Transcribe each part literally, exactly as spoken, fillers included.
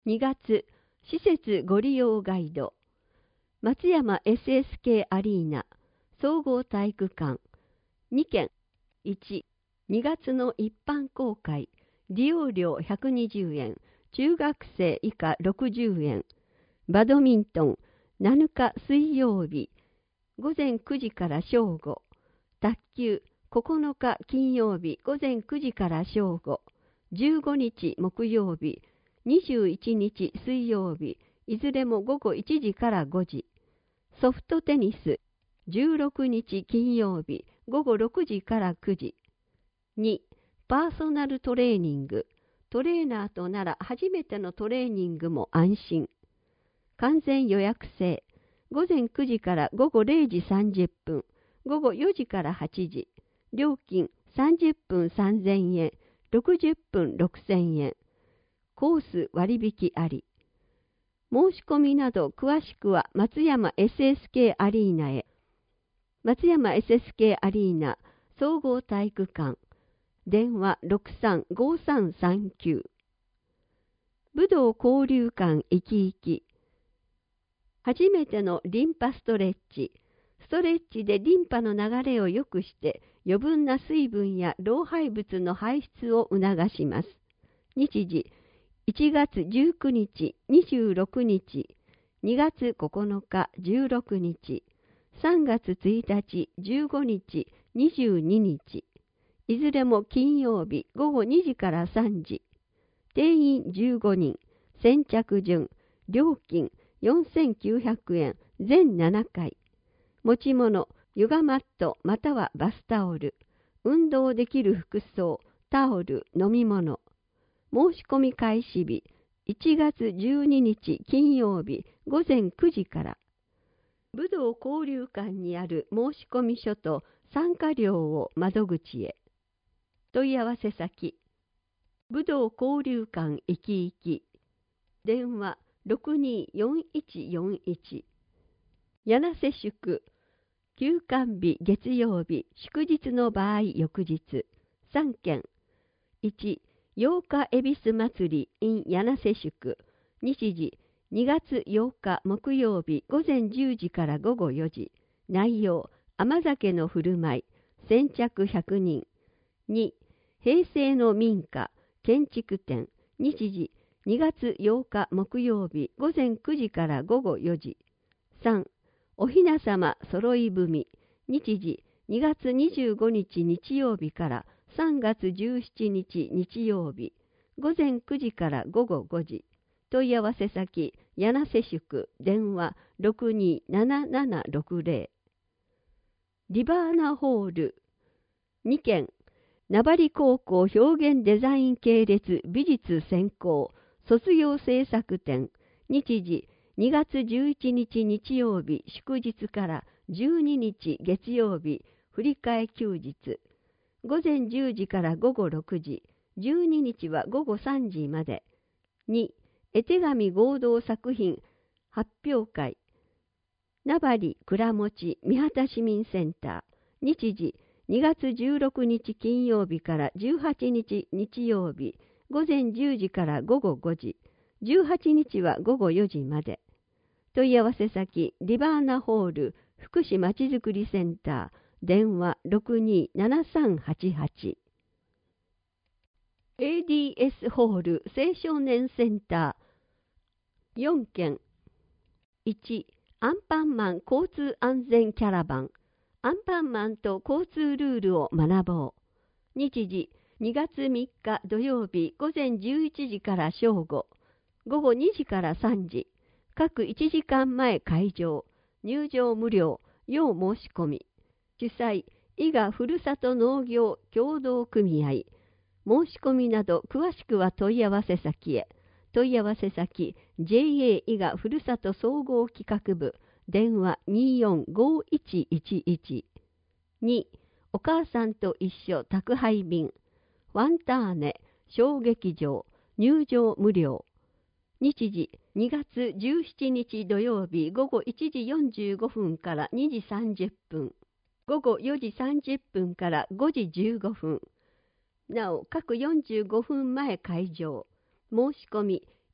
にがつ、施設ご利用ガイド。松山 エスエスケー アリーナ、総合体育館。にけん。いち、にがつの一般公開。利用料ひゃくにじゅうえん。中学生以下ろくじゅうえん。バドミントン、なのか水曜日。午前くじから正午。卓球、ここのか金曜日午前くじから正午。じゅうごにち木曜日。にじゅういちにち水曜日。いずれも午後いちじからごじ。ソフトテニス、じゅうろくにち金曜日。午後ろくじからくじ。に、パーソナルトレーニング。トレーナーとなら初めてのトレーニングも安心。完全予約制。午前くじから午後れいじさんじゅっぷん。午後よじからはちじ。料金さんじゅっぷんさんぜんえん。ろくじゅっぷんろくせんえん。コース割引あり。申し込みなど詳しくは松山 エスエスケー アリーナへ。松山 エスエスケー アリーナ総合体育館。電話 ろくさんごさんさんきゅう。武道交流館いきいき。初めてのリンパストレッチ。ストレッチでリンパの流れを良くして余分な水分や老廃物の排出を促します。日時いちがつじゅうくにち、にじゅうろくにち、にがつここのか、じゅうろくにち、さんがつついたち、じゅうごにち、にじゅうににち。いずれも金曜日ごごにじからさんじ。定員じゅうごにん、先着順、料金よんせんきゅうひゃくえん、全ななかい。持ち物、ヨガマットまたはバスタオル。運動できる服装、タオル、飲み物。申し込み開始日、いちがつじゅうににち金曜日ごぜんくじから。武道交流館にある申し込み書と参加料を窓口へ。問い合わせ先、武道交流館いきいき。電話ろくによんいちよんいち。柳瀬宿、休館日月曜日、祝日の場合翌日。さんけん。いち、ようか恵比寿祭り in 柳瀬宿。日時にがつようか木曜日午前じゅうじから午後よじ。内容、甘酒の振る舞い。先着ひゃくにん。に、平成の民家建築展。日時にがつようか木曜日午前くじから午後よじ。さん、おひなさま揃い踏み。日時にがつにじゅうごにち日曜日からさんがつじゅうしちにち日曜日。午前くじから午後ごじ。問い合わせ先、柳瀬宿、電話ろくにーななななろくぜろ。リバーナホール。にけん。名張高校表現デザイン系列美術専攻卒業制作展。日時にがつじゅういちにち日曜日祝日からじゅうににち月曜日振り替え休日。午前じゅうじから午後ろくじ。じゅうににちは午後さんじまで。に、絵手紙合同作品発表会。名張倉持三畑市民センター。日時にがつじゅうろくにち金曜日からじゅうはちにち日曜日。午前じゅうじから午後ごじ。じゅうはちにちは午後よじまで。問い合わせ先、リバーナホール福祉まちづくりセンター。電話ろくにーななさんはちはち。エーディーエス ホール青少年センターよんけん。いち、アンパンマン交通安全キャラバン。アンパンマンと交通ルールを学ぼう。日時にがつみっか土曜日午前じゅういちじから正午。午後にじからさんじ。各いちじかんまえ開場。入場無料。要申し込み。主催、伊賀ふるさと農業協同組合。申し込みなど詳しくは問い合わせ先へ。問い合わせ先、ジェイエー 伊賀ふるさと総合企画部。電話にーよんごいちいちいち。に、お母さんと一緒宅配便。ファンターネ、小劇場。入場無料。日時にがつじゅうしちにち土曜日午後いちじよんじゅうごふんからにじさんじゅっぷん。午後よじさんじゅっぷんからごじじゅうごふん。なお、各よんじゅうごふんまえ開場。申し込み、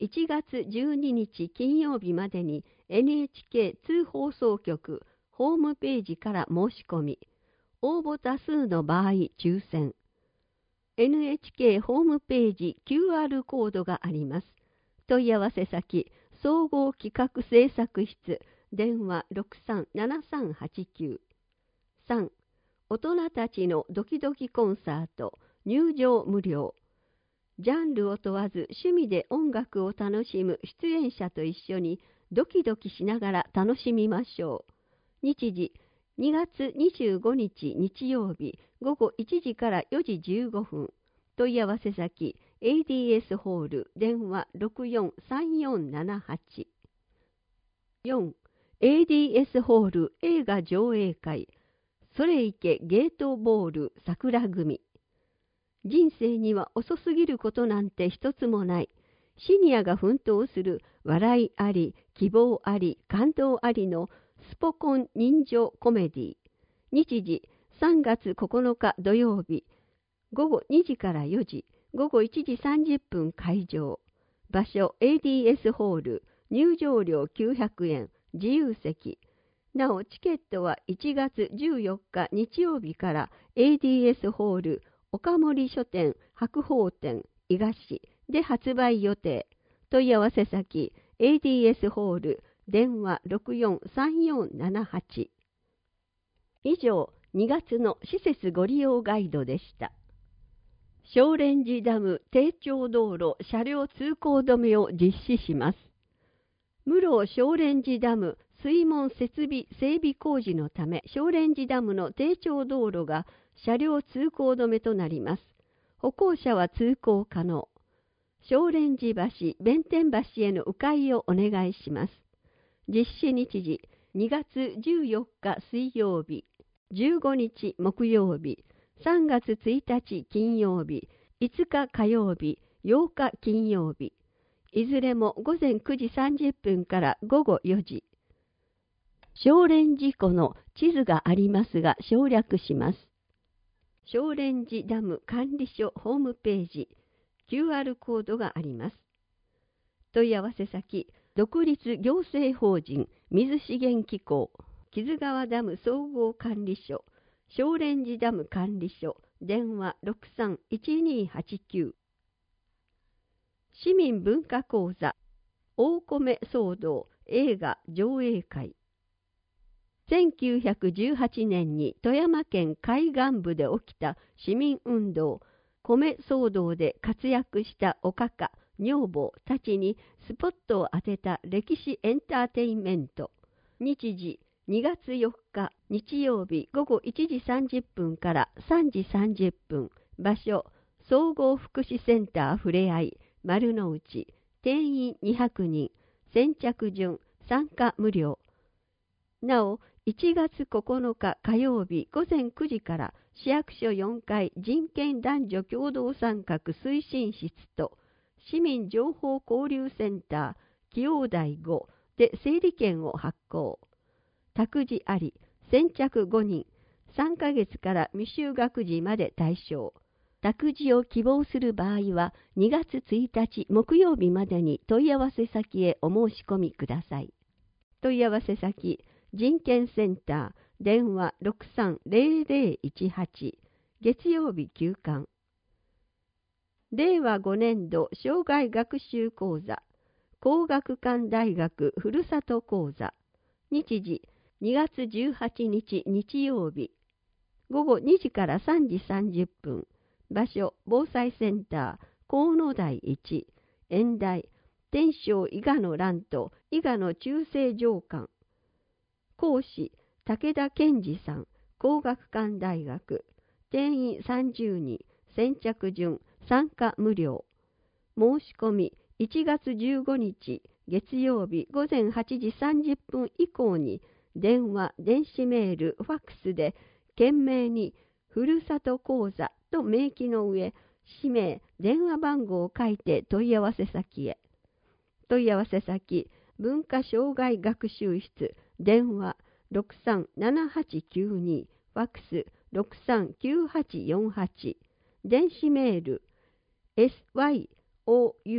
いちがつじゅうににち金曜日までに エヌエイチケー 通放送局ホームページから申し込み、応募多数の場合抽選。エヌエイチケー ホームページ キューアール コードがあります。問い合わせ先、総合企画制作室、電話 ろくさんななさんはちきゅう。さん. 大人たちのドキドキコンサート、入場無料。ジャンルを問わず趣味で音楽を楽しむ出演者と一緒にドキドキしながら楽しみましょう。日時、にがつにじゅうごにち日曜日ごごいちじからよじじゅうごふん。問い合わせ先、エーディーエス ホール、電話 ろくよんさんよんななはち。よん. エーディーエス ホール映画上映会、それいけゲートボール桜組。人生には遅すぎることなんて一つもない。シニアが奮闘する笑いあり、希望あり、感動ありのスポコン人情コメディ。日時、さんがつここのか土曜日、ごごにじからよじ、ごごいちじさんじゅっぷん会場。場所 エーディーエス ホール、入場料きゅうひゃくえん、自由席。なお、チケットはいちがつじゅうよっか日曜日から エーディーエス ホール、岡森書店、白鳳店、伊賀市で発売予定。問い合わせ先、エーディーエス ホール、電話 ろくよんさんよんななはち。以上、にがつの施設ご利用ガイドでした。小蓮寺ダム低調道路車両通行止めを実施します。室小蓮寺ダム水門設備整備工事のため、小蓮寺ダムの低調道路が車両通行止めとなります。歩行者は通行可能。小蓮寺橋、弁天橋への迂回をお願いします。実施日時、にがつじゅうよっか水曜日、じゅうごにち木曜日、さんがつついたち金曜日、いつか火曜日、ようか金曜日。いずれもごぜんくじさんじゅっぷんからごごよじ。小蓮寺湖の地図がありますが省略します。小蓮寺ダム管理所ホームページ、キューアール コードがあります。問い合わせ先、独立行政法人水資源機構、木津川ダム総合管理所、小蓮寺ダム管理所、電話 ろくさんいちにはちきゅう。市民文化講座、大米騒動映画上映会。せんきゅうひゃくじゅうはちねんに富山県海岸部で起きた市民運動、米騒動で活躍したおかか、女房たちにスポットを当てた歴史エンターテインメント。日時、にがつよっか日曜日ごごいちじさんじゅっぷんからさんじさんじゅっぷん。場所、総合福祉センターふれあい、丸の内。定員にひゃくにん。先着順、参加無料。なお、いちがつここのか火曜日ごぜんくじから市役所よんかい人権男女共同参画推進室と市民情報交流センター紀王台ごで整理券を発行。託児あり、先着ごにん、さんかげつから未就学児まで対象。託児を希望する場合はにがつついたち木曜日までに問い合わせ先へお申し込みください。問い合わせ先、人権センター、電話 ろくさんぜろぜろいちはち、月曜日休館。れいわごねんど生涯学習講座、工学館大学ふるさと講座。日時、にがつじゅうはちにち日曜日、ごごにじからさんじさんじゅっぷん。場所、防災センター、河野台いち、演題、天正伊賀の乱と伊賀の中世上官。講師、武田健二さん、工学館大学。定員さんじゅうにん、先着順、参加無料。申し込み、いちがつじゅうごにち月曜日ごぜんはちじさんじゅっぷん以降に、電話、電子メール、ファックスで、懸命に、ふるさと講座と明記の上、氏名、電話番号を書いて問い合わせ先へ。問い合わせ先、文化障害学習室、電話 ろくさんななはちきゅうに、ファックス ろくさんきゅうはちよんはち、電子メール エスワイオーユー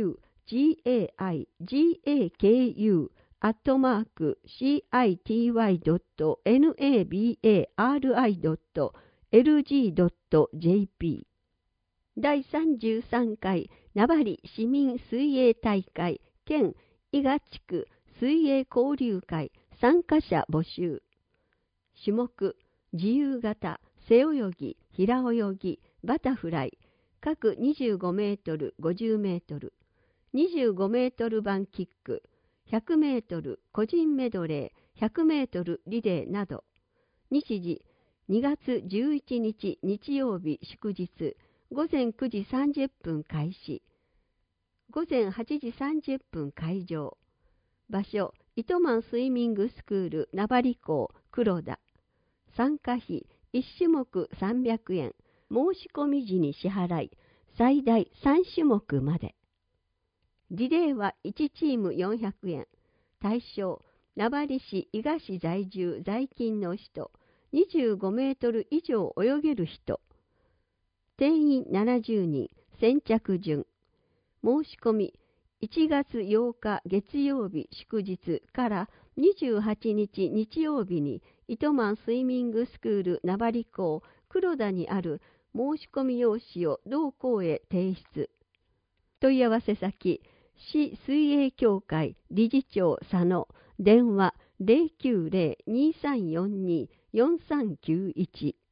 ジーエーアイジーエーケーユー アットマーク シーアイティーワイドットナバリドットエルジードットジェーピー だいさんじゅうさんかい名張市民水泳大会兼伊賀地区水泳交流会参加者募集。種目、自由形、背泳ぎ、平泳ぎ、バタフライ、各にじゅうごメートル、ごじゅうメートル、にじゅうごメートル板キック、ひゃくメートル個人メドレー、ひゃくメートルリレーなど。日時、にがつじゅういちにち日曜日祝日、ごぜんくじさんじゅっぷん開始。ごぜんはちじさんじゅっぷん会場。場所、糸満スイミングスクール名張校黒田。参加費いち種目さんびゃくえん、申し込み時に支払い、最大さん種目まで。リレーはいちチームよんひゃくえん。対象、名張市伊賀市在住在勤の人、にじゅうごメートル以上泳げる人。定員ななじゅうにん、先着順。申し込み、いちがつようか月曜日祝日からにじゅうはちにち日曜日に糸満スイミングスクール名張校黒田にある申し込み用紙を同校へ提出。問い合わせ先、市水泳協会理事長佐野、電話ゼロきゅうゼロ にさんよんに よんさんきゅういち。